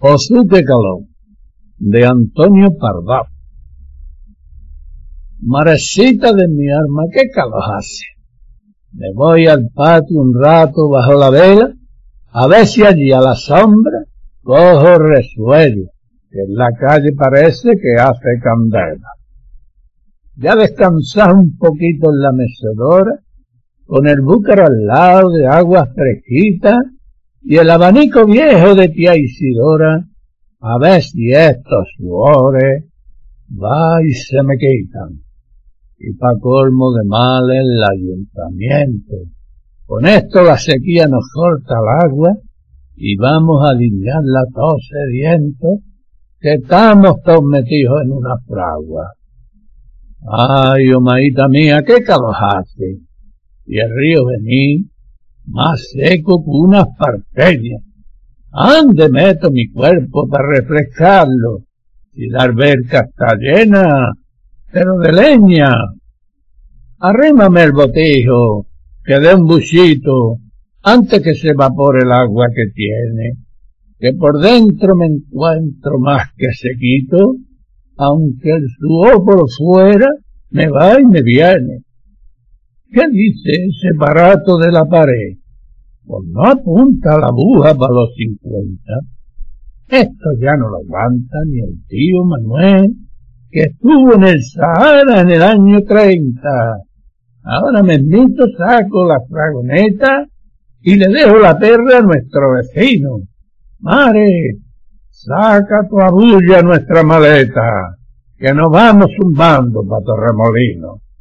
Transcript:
Jesús de Caló, de Antonio Pardal. Marecita de mi alma, qué calor hace. Me voy al patio un rato bajo la vela, a ver si allí a la sombra cojo resuello, que en la calle parece que hace candela. Ya descansar un poquito en la mecedora, con el búcaro al lado de aguas fresquitas y el abanico viejo de tía Isidora, a ver si estos sudores va y se me quitan. Y pa' colmo de mal el ayuntamiento. Con esto la sequía nos corta el agua y vamos a limpiarla todos sedientos, que estamos todos metidos en una fragua. Ay, omaíta mía, qué calor hace. Y el río vení más seco que unas parpeñas. ¿Ande meto mi cuerpo para refrescarlo? Si la alberca está llena, pero de leña. Arrímame el botijo, que dé un buchito, antes que se evapore el agua que tiene, que por dentro me encuentro más que sequito, aunque el sudor por fuera me va y me viene. ¿Qué dice ese barato de la pared? Pues no apunta la aguja para los 50. Esto ya no lo aguanta ni el tío Manuel, que estuvo en el Sahara en el año 30. Ahora mismito saco la fragoneta y le dejo la perra a nuestro vecino. Mare, saca tu abulla a nuestra maleta, que nos vamos zumbando para Torremolinos.